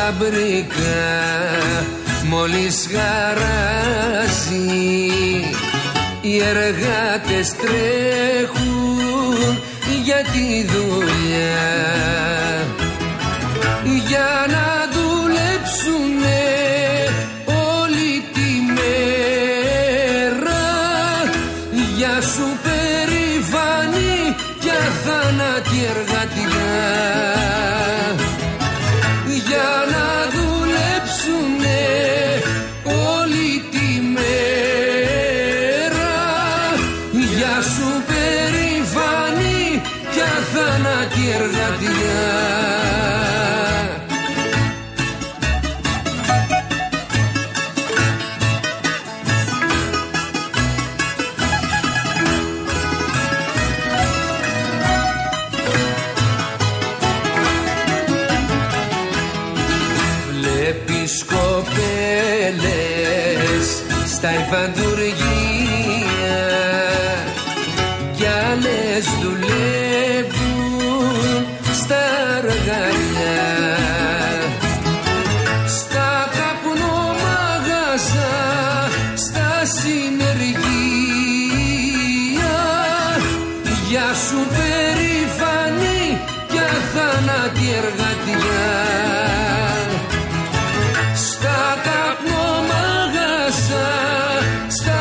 φαμπρικά μόλις χαράζει, οι εργάτες τρέχουν για τη δουλειά, για να δουλέψουνε όλη τη μέρα. Γεια σου περήφανη κι αθάνατη εργατιά, για να δουλέψουνε όλη τη μέρα. Γεια σου περήφανη κι αθάνατη εργατιά. Κοπέλες στα υφαντουργία κι άλλες δουλεύουν στα αργαλιά, στα καπνομαγαζά, στα συνεργεία. Γεια σου περήφανη κι αθάνατη εργατιά, στα καπνομαγαζά, στα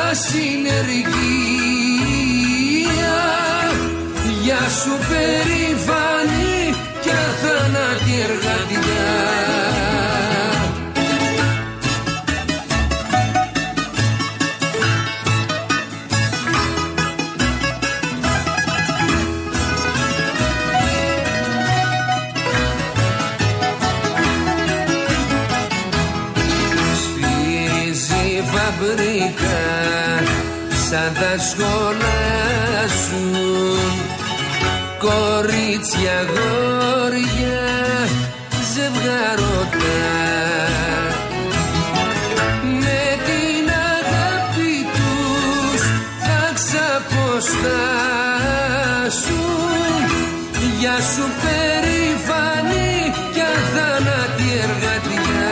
συνεργεία. Γεια σου περήφανη κι αθάνατη εργατιά. Φαμπρικά σαν τα σχολάσουν κορίτσια, γόρια, ζευγαρωτά. Με την αγάπη τους θα ξαποστάσουν. Γεια σου περήφανη κι αθάνατη εργατιά,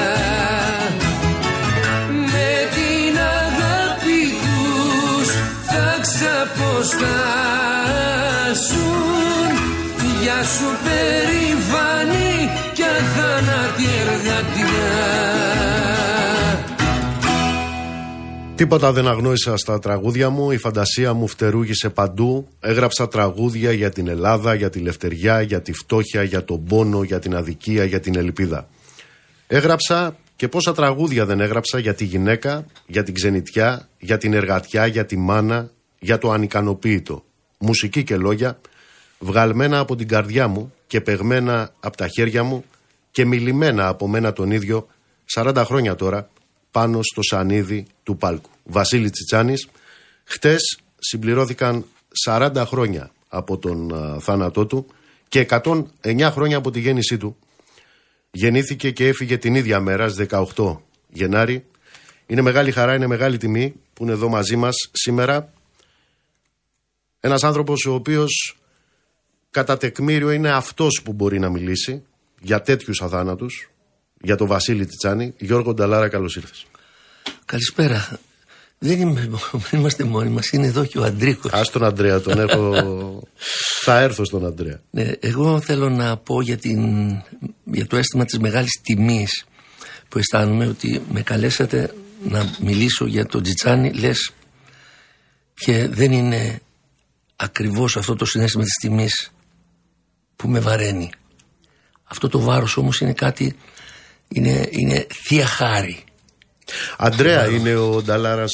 αποστάσουν. Γεια σου περήφανη κι αθάνατη εργατιά. Τίποτα δεν αγνόησα στα τραγούδια μου, η φαντασία μου φτερούγησε παντού. Έγραψα τραγούδια για την Ελλάδα, για τη λευτεριά, για τη φτώχεια, για τον πόνο, για την αδικία, για την ελπίδα. Έγραψα και πόσα τραγούδια δεν έγραψα για τη γυναίκα, για την ξενιτιά, για την εργατιά, για τη μάνα, για το ανικανοποίητο. Μουσική και λόγια, βγαλμένα από την καρδιά μου και παιγμένα από τα χέρια μου και μιλημένα από μένα τον ίδιο 40 χρόνια τώρα πάνω στο σανίδι του πάλκου. Βασίλη Τσιτσάνης, χτες συμπληρώθηκαν 40 χρόνια από τον θάνατό του και 109 χρόνια από τη γέννησή του. Γεννήθηκε και έφυγε την ίδια μέρα, στις 18 Γενάρη. Είναι μεγάλη χαρά, είναι μεγάλη τιμή που είναι εδώ μαζί μας σήμερα. Ένας άνθρωπος ο οποίος κατά τεκμήριο είναι αυτός που μπορεί να μιλήσει για τέτοιους αθάνατους, για τον Βασίλη Τσιτσάνη. Γιώργο Νταλάρα, καλώς ήρθες. Καλησπέρα. Δεν είμαστε μόνοι μας, είναι εδώ και ο Αντρίκος. Ας τον Αντρέα, τον έχω. Θα έρθω στον Αντρέα. Ναι, εγώ θέλω να πω για το αίσθημα της μεγάλης τιμής που αισθάνομαι, ότι με καλέσατε να μιλήσω για τον Τσιτσάνη, λες, και δεν είναι ακριβώς αυτό το συναίσθημα της τιμής που με βαραίνει. Αυτό το βάρος όμως είναι κάτι, είναι θεία χάρη. Αντρέα, είναι ο Νταλάρας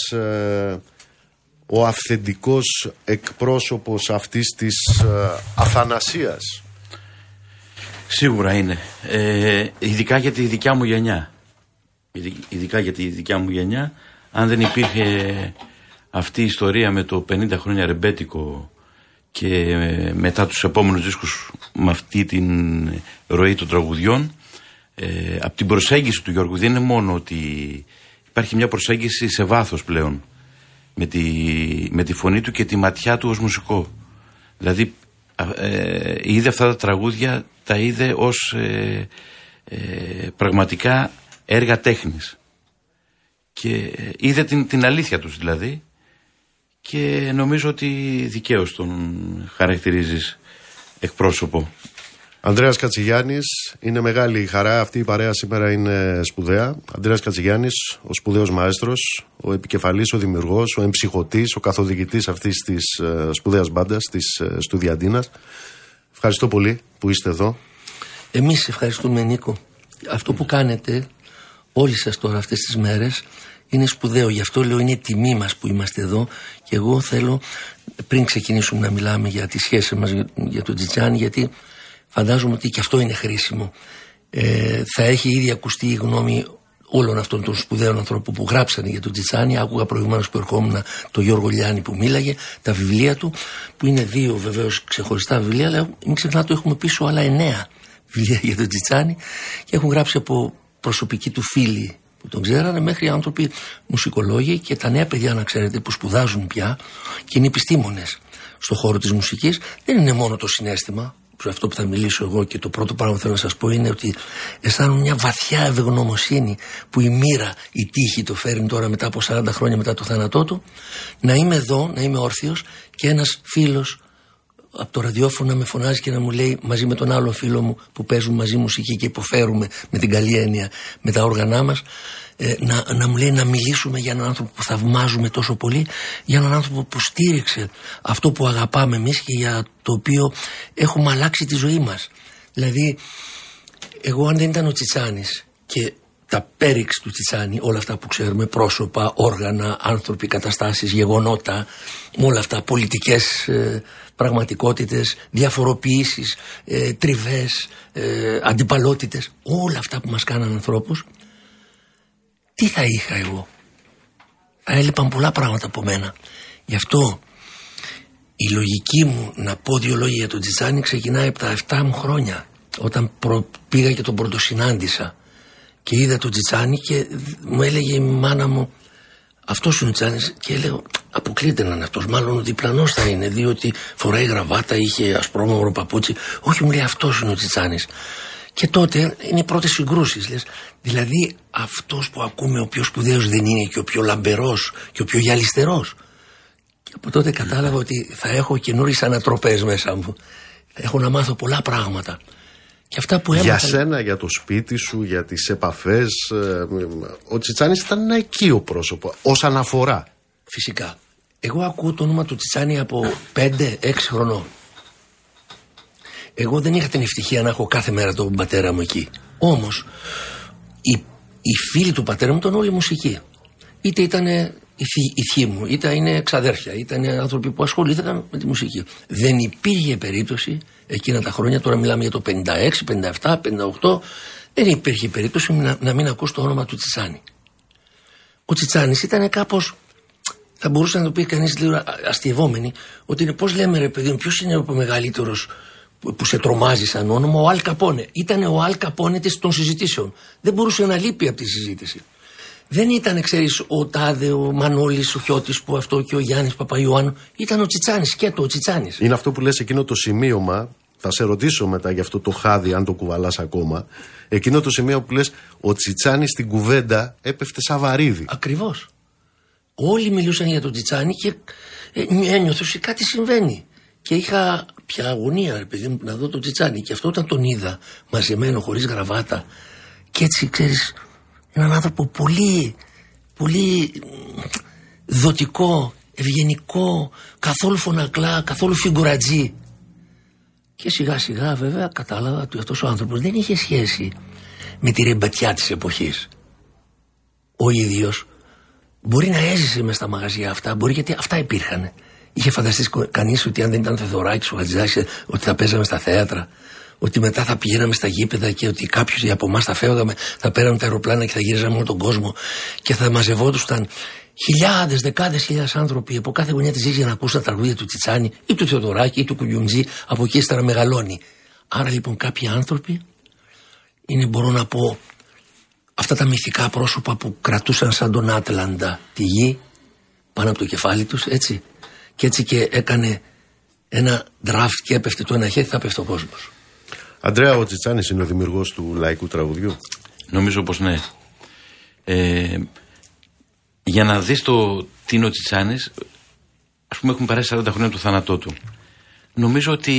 ο αυθεντικός εκπρόσωπος αυτής της αθανασίας? Σίγουρα είναι. Ειδικά για τη δικιά μου γενιά. Ειδικά για τη δικιά μου γενιά. Αν δεν υπήρχε αυτή η ιστορία με το 50 χρόνια ρεμπέτικο και μετά τους επόμενους δίσκους με αυτή την ροή των τραγουδιών, από την προσέγγιση του Γιώργου, δεν είναι μόνο ότι υπάρχει μια προσέγγιση σε βάθος πλέον με τη φωνή του και τη ματιά του ως μουσικό. Δηλαδή είδε αυτά τα τραγούδια, τα είδε ως πραγματικά έργα τέχνης. Και είδε την αλήθεια τους δηλαδή, και νομίζω ότι δικαίως τον χαρακτηρίζεις εκπρόσωπο. Ανδρέας Κατσιγιάννης, είναι μεγάλη χαρά. Αυτή η παρέα σήμερα είναι σπουδαία. Ανδρέας Κατσιγιάννης, ο σπουδαίος μαέστρος, ο επικεφαλής, ο δημιουργός, ο εμψυχωτής, ο καθοδηγητής αυτής της σπουδαίας μπάντας, της Στουδιαντίνας. Ευχαριστώ πολύ που είστε εδώ. Εμείς ευχαριστούμε, Νίκο. Αυτό που κάνετε όλοι σας τώρα αυτές τις μέρες είναι σπουδαίο. Γι' αυτό λέω είναι τιμή μας που είμαστε εδώ, και εγώ θέλω πριν ξεκινήσουμε να μιλάμε για τη σχέση μας για τον Τσιτσάνι, γιατί φαντάζομαι ότι και αυτό είναι χρήσιμο. Θα έχει ήδη ακουστεί η γνώμη όλων αυτών των σπουδαίων ανθρώπων που γράψανε για τον Τσιτσάνι. Άκουγα προηγουμένως που ερχόμουν τον Γιώργο Λιάννη που μίλαγε, τα βιβλία του, που είναι 2 βεβαίως ξεχωριστά βιβλία, αλλά μην ξεχνάτε έχουμε πίσω άλλα 9 βιβλία για τον Τσιτσάνι, και έχουν γράψει από προσωπικοί του φίλοι που τον ξέρανε μέχρι άνθρωποι μουσικολόγοι, και τα νέα παιδιά, να ξέρετε, που σπουδάζουν πια και είναι επιστήμονες στον χώρο της μουσικής, δεν είναι μόνο το συναίσθημα. Αυτό που θα μιλήσω εγώ, και το πρώτο πράγμα που θέλω να σας πω είναι ότι αισθάνομαι μια βαθιά ευγνωμοσύνη που η μοίρα, η τύχη το φέρνει τώρα μετά από 40 χρόνια μετά το θάνατό του, να είμαι εδώ, να είμαι όρθιος, και ένας φίλος από το ραδιόφωνο να με φωνάζει και να μου λέει, μαζί με τον άλλο φίλο μου που παίζουν μαζί μουσική και υποφέρουμε με την καλή έννοια με τα όργανά μας, να μου λέει να μιλήσουμε για έναν άνθρωπο που θαυμάζουμε τόσο πολύ, για έναν άνθρωπο που στήριξε αυτό που αγαπάμε εμείς και για το οποίο έχουμε αλλάξει τη ζωή μας. Δηλαδή, εγώ αν δεν ήταν ο Τσιτσάνης και τα πέριξ του Τσιτσάνι, όλα αυτά που ξέρουμε, πρόσωπα, όργανα, άνθρωποι, καταστάσεις, γεγονότα, όλα αυτά, πολιτικές πραγματικότητες, διαφοροποιήσεις, τριβές, αντιπαλότητες, όλα αυτά που μας κάναν ανθρώπους, τι θα είχα εγώ? Θα έλειπαν πολλά πράγματα από μένα. Γι' αυτό η λογική μου να πω 2 λόγια για τον Τσιτσάνι ξεκινάει από τα 7 μου χρόνια, όταν πήγα και τον πρωτοσυνάντησα και είδα τον Τσιτσάνι και μου έλεγε η μάνα μου, αυτός είναι ο Τσιτσάνης, και έλεγα αποκλείται να είναι αυτός, μάλλον ο διπλανός θα είναι, διότι φοράει γραβάτα, είχε ασπρόμαυρο παπούτσι. Όχι, μου λέει, αυτός είναι ο Τσιτσάνης. Και τότε είναι οι πρώτες συγκρούσεις, λες. Δηλαδή αυτός που ακούμε ο πιο σπουδαίος δεν είναι και ο πιο λαμπερός και ο πιο γυαλιστερός? Και από τότε κατάλαβα ότι θα έχω καινούριες ανατροπές μέσα μου. Θα έχω να μάθω πολλά πράγματα. Και αυτά που έμαθα... Για σένα, για το σπίτι σου, για τις επαφές, ο Τσιτσάνης ήταν ένα οικείο πρόσωπο, ως αναφορά. Φυσικά. Εγώ ακούω το όνομα του Τσιτσάνι από 5-6 χρονών. Εγώ δεν είχα την ευτυχία να έχω κάθε μέρα τον πατέρα μου εκεί. Όμως οι φίλοι του πατέρα μου ήταν όλοι μουσικοί. Είτε ήταν η θεία μου, είτε είναι ξαδέρφια, είτε είναι άνθρωποι που ασχολήθηκαν με τη μουσική. Δεν υπήρχε περίπτωση εκείνα τα χρόνια, τώρα μιλάμε για το 56, 57, 58, δεν υπήρχε περίπτωση να μην ακούς το όνομα του Τσιτσάνι. Ο Τσιτσάνης ήταν κάπως, θα μπορούσε να το πει κανείς λίγο αστειευόμενοι, ότι είναι, πώς λέμε ρε παιδί μου, ποιος είναι ο μεγαλύτερος που σε τρομάζει σαν όνομα? Ο Αλ Καπόνε. Ήταν ο Αλ Καπόνε των συζητήσεων. Δεν μπορούσε να λείπει από τη συζήτηση. Δεν ήταν, ξέρεις, ο Τάδε, ο Μανώλης, ο Χιώτης που αυτό και ο Γιάννης Παπαϊωάννου. Ήταν ο Τσιτσάνης, και ο Τσιτσάνης. Είναι αυτό που λες, εκείνο το σημείωμα. Θα σε ρωτήσω μετά για αυτό το χάδι, αν το κουβαλάς ακόμα. Εκείνο το σημείο που λες, ο Τσιτσάνης στην κουβέντα έπεφτε σαν βαρύδι. Ακριβώς. Όλοι μιλούσαν για τον Τσιτσάνη και ένιωθω ότι κάτι συμβαίνει. Και είχα πια αγωνία, ρε παιδί μου, να δω τον Τσιτσάνι. Και αυτό όταν τον είδα μαζεμένο, χωρίς γραβάτα, και έτσι, ξέρεις, έναν άνθρωπο πολύ, πολύ δοτικό, ευγενικό, καθόλου φωνακλά, καθόλου φιγκουρατζή. Και σιγά σιγά βέβαια κατάλαβα ότι αυτός ο άνθρωπος δεν είχε σχέση με τη ρεμπατιά της εποχής. Ο ίδιος μπορεί να έζησε μες στα μαγαζιά αυτά, μπορεί, γιατί αυτά υπήρχαν. Είχε φανταστεί κανείς ότι αν δεν ήταν ο Θεοδωράκης, ο Χατζηδάκης, ότι θα παίζαμε στα θέατρα, ότι μετά θα πηγαίναμε στα γήπεδα και ότι κάποιοι από εμάς θα φεύγαμε, θα πέραμε τα αεροπλάνα και θα γύριζαμε όλο τον κόσμο και θα μαζευόντουσαν χιλιάδες, δεκάδες χιλιάδες άνθρωποι από κάθε γωνιά της γης για να ακούσουν τα τραγούδια του Τσιτσάνι ή του Θεοδωράκη ή του Κουγιουντζή, από εκεί ύστερα μεγαλώνει. Άρα λοιπόν κάποιοι άνθρωποι είναι, μπορώ να πω, αυτά τα μυθικά πρόσωπα που κρατούσαν σαν τον Άτλαντα τη γη πάνω από το κεφάλι τους, έτσι. Και έτσι και έκανε ένα draft και έπεφτε το ένα χέρι, θα πέφτει ο κόσμος. Αντρέα, ο Τσιτσάνης είναι ο δημιουργός του λαϊκού τραγουδιού? Νομίζω πως ναι. Για να δεις τι είναι ο Τσιτσάνης, ας πούμε έχουμε περάσει 40 χρόνια του θάνατό του. Νομίζω ότι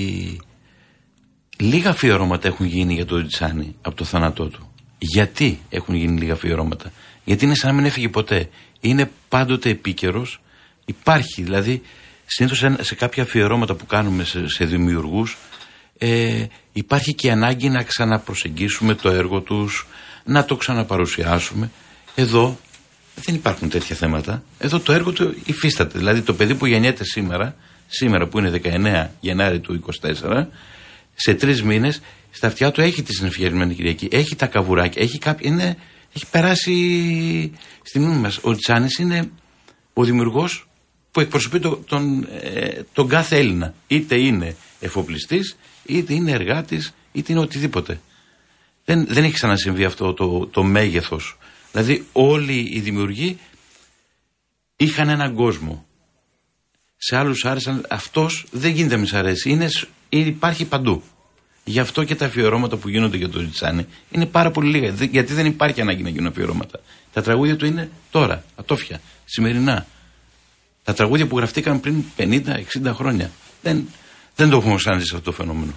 λίγα αφιερώματα έχουν γίνει για τον Τσιτσάνη από το θάνατό του. Γιατί έχουν γίνει λίγα αφιερώματα? Γιατί είναι σαν να μην έφυγε ποτέ. Είναι πάντοτε επίκαιρος. Υπάρχει δηλαδή συνήθως σε κάποια αφιερώματα που κάνουμε σε δημιουργούς, υπάρχει και ανάγκη να ξαναπροσεγγίσουμε το έργο τους, να το ξαναπαρουσιάσουμε. Εδώ δεν υπάρχουν τέτοια θέματα. Εδώ το έργο του υφίσταται. Δηλαδή το παιδί που γεννιέται σήμερα που είναι 19 Γενάρη του 24, σε 3 μήνες στα αυτιά του έχει τη Συνεφιερημένη Κυριακή, έχει τα καβουράκια, έχει περάσει στη μνήμη μας. Ο Τσιτσάνης είναι ο δημιουργός που εκπροσωπεί τον κάθε Έλληνα. Είτε είναι εφοπλιστής, είτε είναι εργάτης, είτε είναι οτιδήποτε. Δεν έχει ξανασυμβεί αυτό το μέγεθος. Δηλαδή όλοι οι δημιουργοί είχαν έναν κόσμο. Σε άλλους άρεσαν, αυτός δεν γίνεται να μη σ' αρέσει. Υπάρχει παντού. Γι' αυτό και τα αφιερώματα που γίνονται για τον Τσιτσάνη είναι πάρα πολύ λίγα. Γιατί δεν υπάρχει ανάγκη να γίνουν αφιερώματα. Τα τραγούδια του είναι τώρα, ατόφια, σημερινά. Τα τραγούδια που γραφτήκαν πριν 50-60 χρόνια. Δεν το έχουμε ξαναζήσει αυτό το φαινόμενο.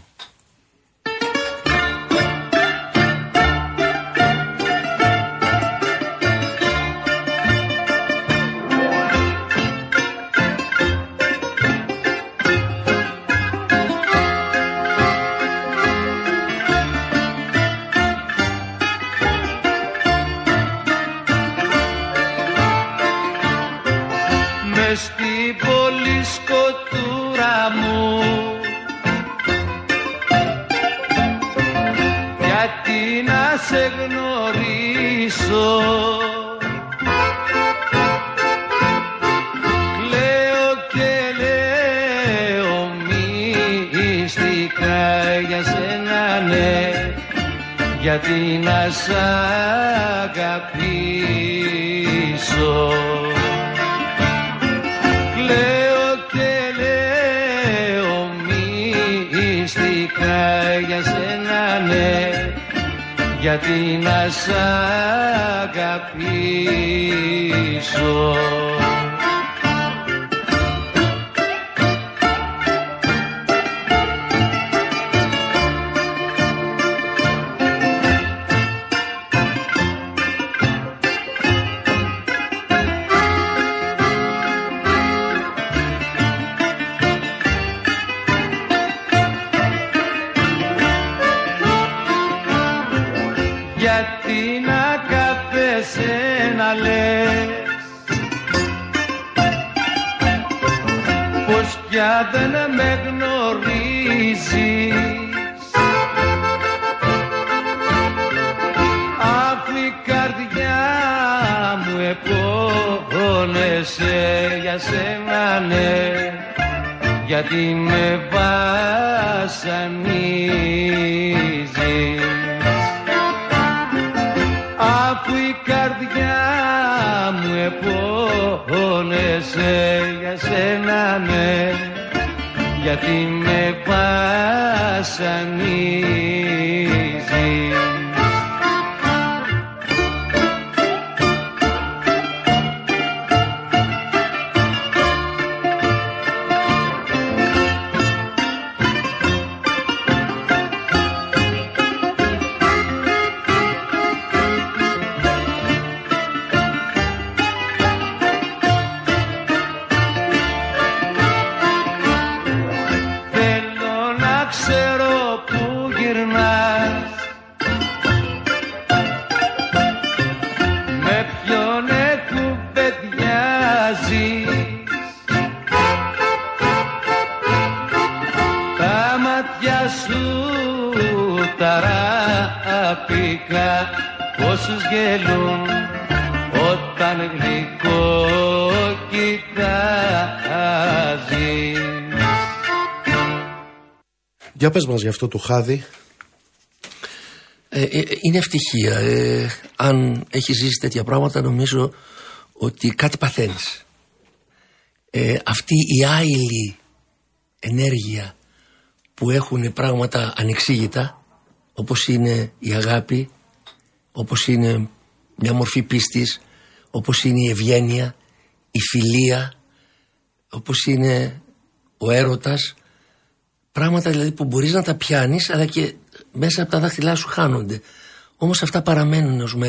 Στην πόλη σκοτούρα μου, γιατί να σε γνωρίσω, κλαίω και λέω μυστικά για σένα, ναι, γιατί να σ' αγαπήσω. Λέω και λέω μυστικά για σένα, ναι, γιατί να σ' αγαπήσω. Γιατί να κάθεσαι να λες πως πια δεν με γνωρίζεις, αφού η καρδιά μου επώνεσαι για σένα, ναι, γιατί με βασανίζεις. Αφού η καρδιά μου επώνεσαι για σένα, ναι, γιατί με βασανίζεις. Ξέρω που γυρνάς, με ποιον κουβεντιάζεις, τα μάτια σου τα ραπικά πόσους γελούν όταν γλυκό κοιτάζεις. Για πες μας για αυτό το χάδι. Είναι ευτυχία. Αν έχεις ζήσει τέτοια πράγματα, νομίζω ότι κάτι παθαίνεις. Αυτή η άειλη ενέργεια που έχουν πράγματα ανεξήγητα, όπως είναι η αγάπη, όπως είναι μια μορφή πίστης, όπως είναι η ευγένεια, η φιλία, όπως είναι ο έρωτας, πράγματα δηλαδή που μπορείς να τα πιάνεις αλλά και μέσα από τα δάχτυλά σου χάνονται. Όμως αυτά παραμένουν ως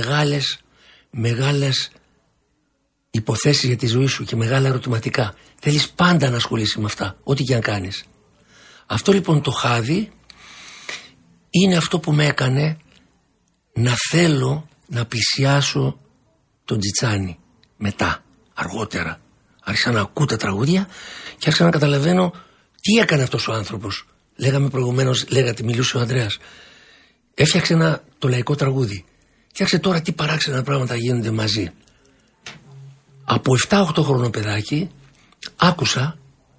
μεγάλες υποθέσεις για τη ζωή σου και μεγάλα ερωτηματικά. Θέλεις πάντα να ασχολείσαι με αυτά, ό,τι και αν κάνεις. Αυτό λοιπόν το χάδι είναι αυτό που με έκανε να θέλω να πλησιάσω τον Τζιτσάνι μετά, αργότερα. Άρχισα να ακούω τα τραγούδια και άρχισα να καταλαβαίνω τι έκανε αυτός ο άνθρωπος. Λέγαμε προηγουμένως, μιλούσε ο Ανδρέας. Έφτιαξε το λαϊκό τραγούδι. Και άρχισε τώρα τι παράξενα πράγματα γίνονται μαζί. Από 7-8 χρονό παιδάκι άκουσα,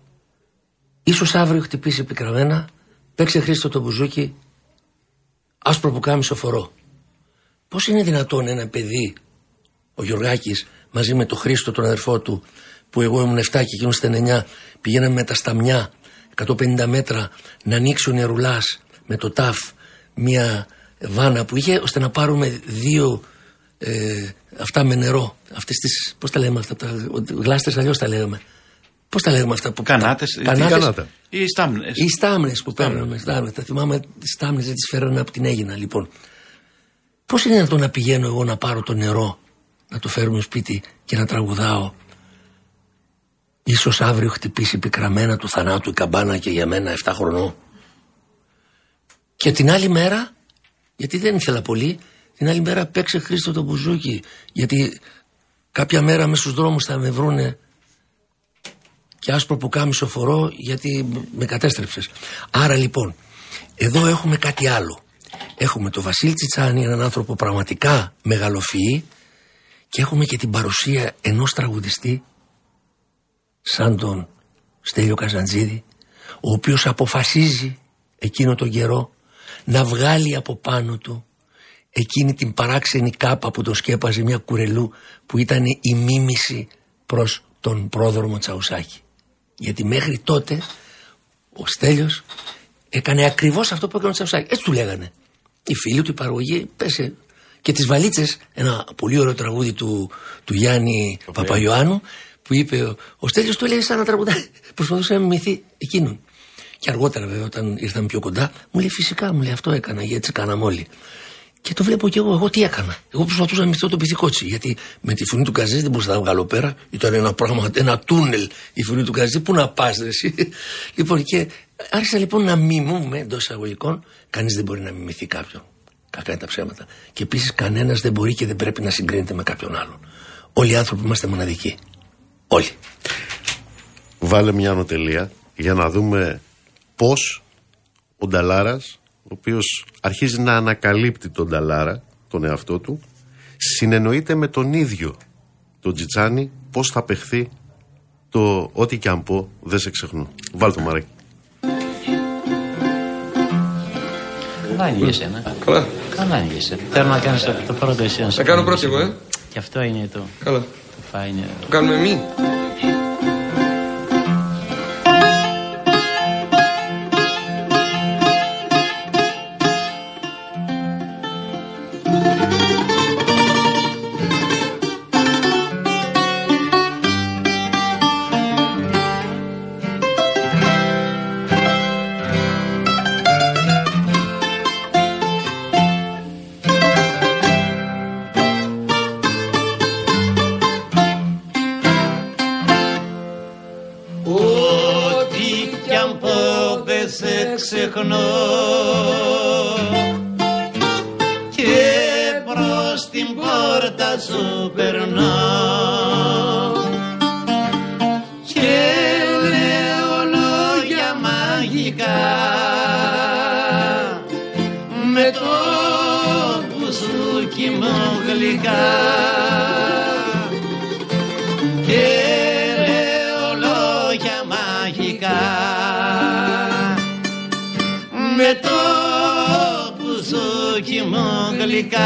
ίσως αύριο χτυπήσει επικραμμένα, παίξε Χρήστο το μπουζούκι, άσπρο πουκάμισο φορώ. Πώς είναι δυνατόν ένα παιδί, ο Γιωργάκης, μαζί με τον Χρήστο τον αδερφό του, που εγώ ήμουν 7 και εκείνος ήταν 9, πηγαίναμε με τα σταμιά 150 μέτρα να ανοίξει ο νερουλάς με το ταφ μια βάνα που είχε, ώστε να πάρουμε 2 αυτά με νερό, αυτές τις, πώς τα λέμε αυτά, γλάστρες αλλιώς τα λέγαμε. Πώς τα λέγαμε αυτά που... Κανάτες. Ή στάμνες. Οι στάμνες που παίρναμε. Τα θυμάμαι, τις στάμνες δεν τις φέρανε από την Αίγινα λοιπόν. Πώς είναι δυνατόν να πηγαίνω εγώ να πάρω το νερό, να το φέρουμε σπίτι και να τραγουδάω? Ίσως αύριο χτυπήσει πικραμένα του θανάτου η καμπάνα και για μένα 7 χρονών. Και την άλλη μέρα, γιατί δεν ήθελα πολύ, την άλλη μέρα παίξε Χρήστο το μπουζούκι, γιατί κάποια μέρα μες στους δρόμους θα με βρούνε και άσπρο πουκάμισο φορώ γιατί με κατέστρεψες. Άρα λοιπόν, εδώ έχουμε κάτι άλλο. Έχουμε τον Βασίλη Τσιτσάνι, έναν άνθρωπο πραγματικά μεγαλοφυή, και έχουμε και την παρουσία ενός τραγουδιστή σαν τον Στέλιο Καζαντζίδη, ο οποίος αποφασίζει εκείνο τον καιρό να βγάλει από πάνω του εκείνη την παράξενη κάπα που τον σκέπαζε, μια κουρελού που ήταν η μίμηση προς τον πρόδρομο Τσαουσάκη. Γιατί μέχρι τότε ο Στέλιος έκανε ακριβώς αυτό που έκανε ο Τσαουσάκη. Έτσι του λέγανε οι φίλοι του, η παραγωγή, πέσε. Και τις βαλίτσες, ένα πολύ ωραίο τραγούδι του Γιάννη Παπαϊωάννου, που είπε ο Στέλιος, του έλεγε σαν να τραγουδάει, προσπαθούσε να μιμηθεί εκείνον. Και αργότερα βέβαια όταν ήρθαμε πιο κοντά μου λέει φυσικά, μου λέει αυτό έκανα, γιατί έτσι κάναμε όλοι. Και το βλέπω και εγώ τι έκανα. Εγώ προσπαθούσα να μιμηθώ τον Πιθηκότσι, γιατί με τη φωνή του Καζίζη δεν μπορούσα να τα βγάλω πέρα. Ήταν ένα πράγμα, ένα τούνελ η φωνή του Καζίζη. Πού να πας ρε εσύ. Λοιπόν, και άρχισα λοιπόν να μιμούμε εντός εισαγωγικών. Κανείς δεν μπορεί να μιμηθεί κάποιον. Κακά είναι τα ψέματα. Και επίσης κανένας δεν μπορεί και δεν πρέπει να συγκρίνεται με κάποιον άλλον. Όλοι οι άνθρωποι είμαστε μοναδικοί. Όλοι. Βάλε μια ανωτελεία για να δούμε πώς ο Νταλάρας, ο οποίος αρχίζει να ανακαλύπτει τον Νταλάρα, τον εαυτό του, συνεννοείται με τον ίδιο τον Τζιτσάνι πώς θα παιχθεί το ό,τι και αν πω δεν σε ξεχνώ. Βάλ' το Μαράκι. Καλά ανοίγεσαι, ναι. Καλά. Καλά ανοίγεσαι. Θέλω να κάνεις το πρώτο εσύ. Θα κάνω πρώτο εγώ, Και αυτό είναι το... Καλά. Το φάινε. Το κάνουμε εμείς. ξεχνώ και προς την πόρτα σου περνώ και λέω λόγια μαγικά με το μπουζούκι μου γλυκά και λέω λόγια μαγικά με το μπουζούκι μου γλυκά.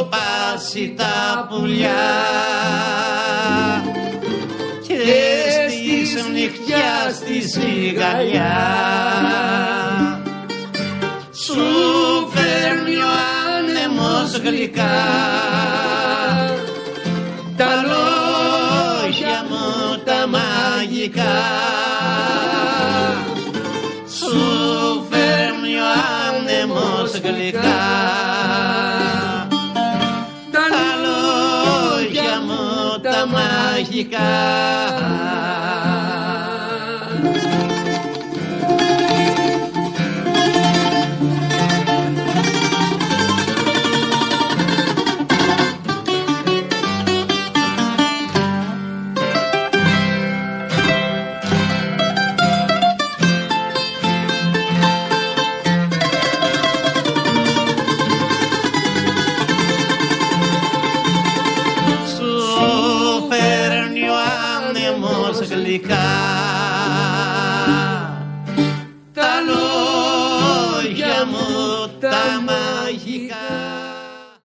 σκοπάσει τα πουλιά και στις νυχτιά στη ζυγαλιά σου φέρνει ο άνεμος γλυκά τα λόγια μου τα μαγικά. Σου φέρνει ο άνεμος γλυκά τα λόγια μου τα μαγικά. Γλυκά